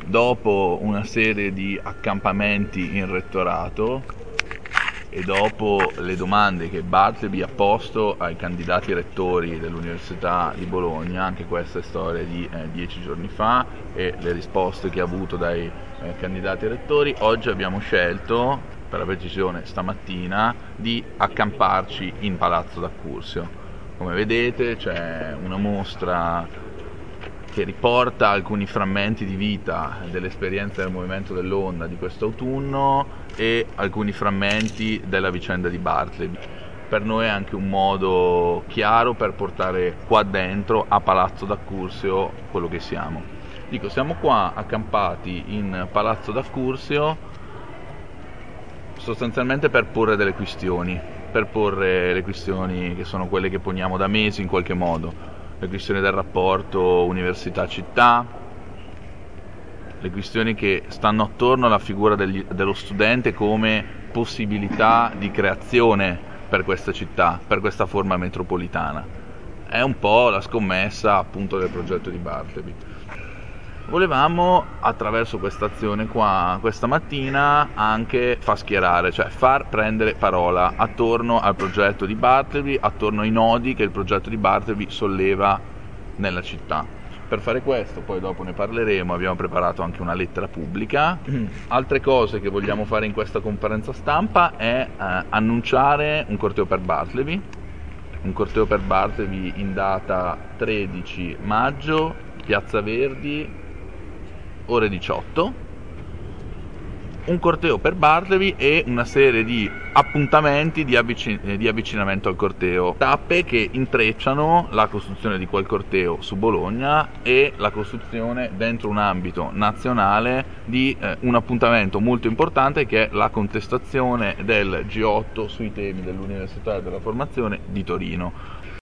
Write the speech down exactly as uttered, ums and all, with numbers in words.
Dopo una serie di accampamenti in rettorato e dopo le domande che Bartleby ha posto ai candidati rettori dell'Università di Bologna, anche questa è storia di eh, dieci giorni fa, e le risposte che ha avuto dai eh, candidati rettori, oggi abbiamo scelto, per la precisione stamattina, di accamparci in Palazzo d'Accursio. Come vedete c'è una mostra che riporta alcuni frammenti di vita dell'esperienza del movimento dell'onda di quest'autunno e alcuni frammenti della vicenda di Bartleby. Per noi è anche un modo chiaro per portare qua dentro a Palazzo d'Accursio quello che siamo. Dico, siamo qua accampati in Palazzo d'Accursio sostanzialmente per porre delle questioni, per porre le questioni che sono quelle che poniamo da mesi in qualche modo. Le questioni del rapporto università-città, le questioni che stanno attorno alla figura degli, dello studente come possibilità di creazione per questa città, per questa forma metropolitana. È un po' la scommessa appunto del progetto di Bartleby. Volevamo attraverso questa azione qua questa mattina anche far schierare, cioè far prendere parola attorno al progetto di Bartleby, attorno ai nodi che il progetto di Bartleby solleva nella città. Per fare questo, poi dopo ne parleremo, abbiamo preparato anche una lettera pubblica. Altre cose che vogliamo fare in questa conferenza stampa è eh, annunciare un corteo per Bartleby, un corteo per Bartleby in data tredici maggio, Piazza Verdi, ore diciotto, un corteo per Bartleby e una serie di appuntamenti di, avvicin- di avvicinamento al corteo, tappe che intrecciano la costruzione di quel corteo su Bologna e la costruzione dentro un ambito nazionale di eh, un appuntamento molto importante che è la contestazione del G otto sui temi dell'Università e della formazione di Torino.